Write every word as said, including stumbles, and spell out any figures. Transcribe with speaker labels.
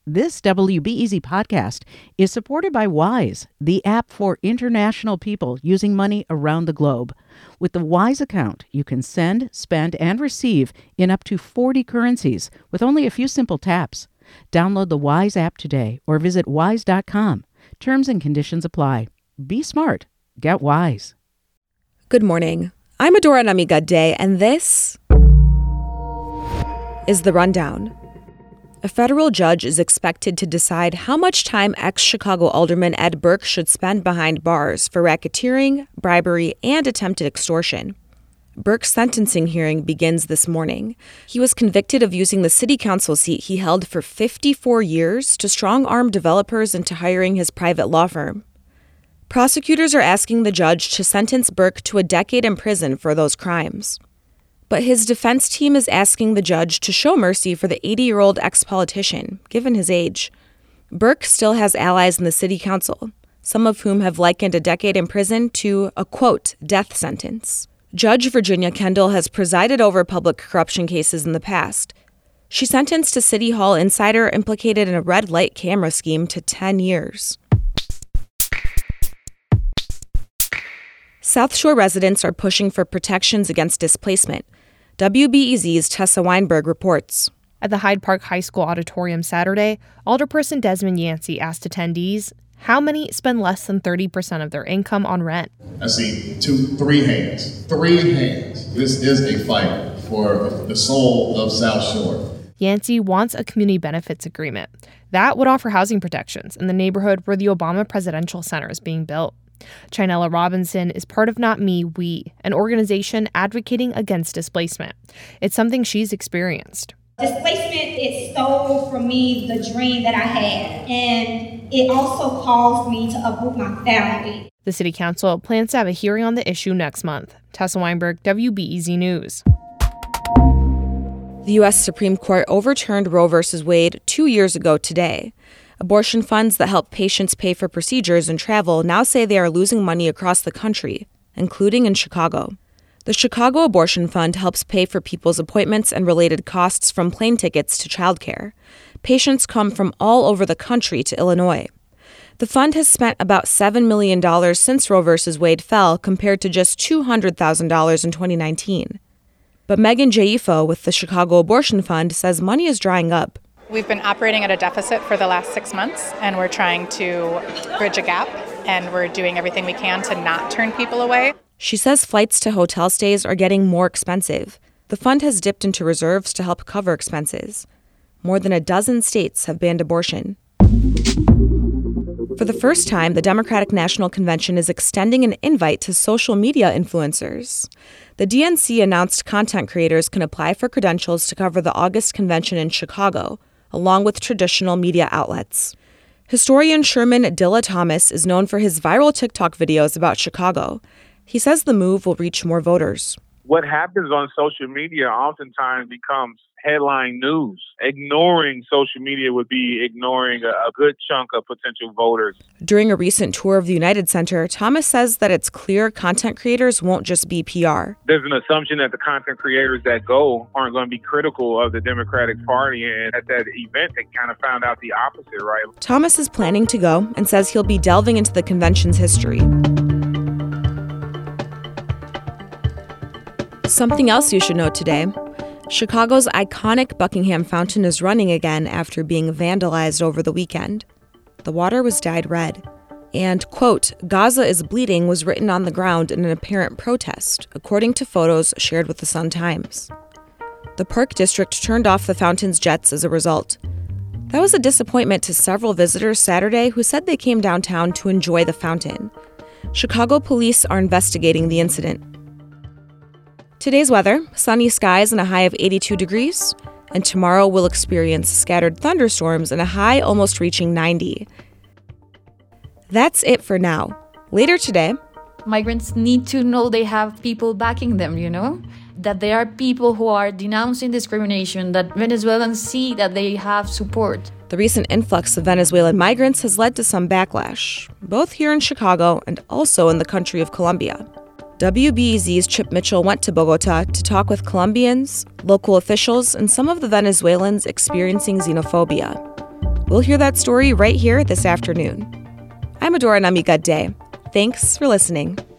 Speaker 1: This W B E Z podcast is supported by Wise, the app for international people using money around the globe. With the Wise account, you can send, spend, and receive in up to forty currencies with only a few simple taps. Download the Wise app today or visit wise dot com. Terms and conditions apply. Be smart. Get Wise.
Speaker 2: Good morning. I'm Adora Namigadde, and this is The Rundown. A federal judge is expected to decide how much time ex-Chicago Alderman Ed Burke should spend behind bars for racketeering, bribery, and attempted extortion. Burke's sentencing hearing begins this morning. He was convicted of using the city council seat he held for fifty-four years to strong-arm developers into hiring his private law firm. Prosecutors are asking the judge to sentence Burke to a decade in prison for those crimes. But his defense team is asking the judge to show mercy for the eighty-year-old ex-politician, given his age. Burke still has allies in the city council, some of whom have likened a decade in prison to a, quote, death sentence. Judge Virginia Kendall has presided over public corruption cases in the past. She sentenced a City Hall insider implicated in a red light camera scheme to ten years. South Shore residents are pushing for protections against displacement. W B E Z's Tessa Weinberg reports.
Speaker 3: At the Hyde Park High School auditorium Saturday, Alderperson Desmond Yancey asked attendees how many spend less than thirty percent of their income on rent.
Speaker 4: I see two, three hands, three hands. This is a fight for the soul of South Shore.
Speaker 3: Yancey wants a community benefits agreement. That would offer housing protections in the neighborhood where the Obama Presidential Center is being built. Chinella Robinson is part of Not Me, We, an organization advocating against displacement. It's something she's experienced.
Speaker 5: Displacement, it stole from me the dream that I had, and it also caused me to uproot my family.
Speaker 3: The City Council plans to have a hearing on the issue next month. Tessa Weinberg, W B E Z News.
Speaker 2: The U S Supreme Court overturned Roe v. Wade two years ago today. Abortion funds that help patients pay for procedures and travel now say they are losing money across the country, including in Chicago. The Chicago Abortion Fund helps pay for people's appointments and related costs from plane tickets to childcare. Patients come from all over the country to Illinois. The fund has spent about seven million dollars since Roe v. Wade fell, compared to just two hundred thousand dollars in twenty nineteen. But Megan Jaifo with the Chicago Abortion Fund says money is drying up.
Speaker 6: We've been operating at a deficit for the last six months, and we're trying to bridge a gap, and we're doing everything we can to not turn people away.
Speaker 2: She says flights to hotel stays are getting more expensive. The fund has dipped into reserves to help cover expenses. More than a dozen states have banned abortion. For the first time, the Democratic National Convention is extending an invite to social media influencers. The D N C announced content creators can apply for credentials to cover the August convention in Chicago, along with traditional media outlets. Historian Sherman Dilla Thomas is known for his viral TikTok videos about Chicago. He says the move will reach more voters.
Speaker 7: What happens on social media oftentimes becomes headline news. Ignoring social media would be ignoring a, a good chunk of potential voters.
Speaker 2: During a recent tour of the United Center, Thomas says that it's clear content creators won't just be P R.
Speaker 7: There's an assumption that the content creators that go aren't going to be critical of the Democratic Party, and at that event, they kind of found out the opposite, right?
Speaker 2: Thomas is planning to go and says he'll be delving into the convention's history. Something else you should know today. Chicago's iconic Buckingham Fountain is running again after being vandalized over the weekend. The water was dyed red. And, quote, Gaza is bleeding was written on the ground in an apparent protest, according to photos shared with the Sun-Times. The Park District turned off the fountain's jets as a result. That was a disappointment to several visitors Saturday who said they came downtown to enjoy the fountain. Chicago police are investigating the incident. Today's weather, sunny skies and a high of eighty-two degrees, and tomorrow we'll experience scattered thunderstorms and a high almost reaching ninety. That's it for now. Later today,
Speaker 8: migrants need to know they have people backing them, you know? That there are people who are denouncing discrimination, that Venezuelans see that they have support.
Speaker 2: The recent influx of Venezuelan migrants has led to some backlash, both here in Chicago and also in the country of Colombia. W B E Z's Chip Mitchell went to Bogota to talk with Colombians, local officials, and some of the Venezuelans experiencing xenophobia. We'll hear that story right here this afternoon. I'm Adora Namigadde. Thanks for listening.